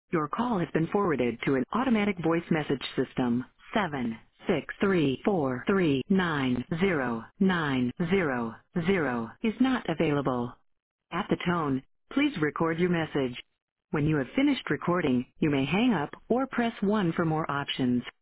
Your call has been forwarded to an automatic voice message system. 76343909000 is not available. At the tone, please record your message. When you have finished recording, you may hang up or press 1 for more options.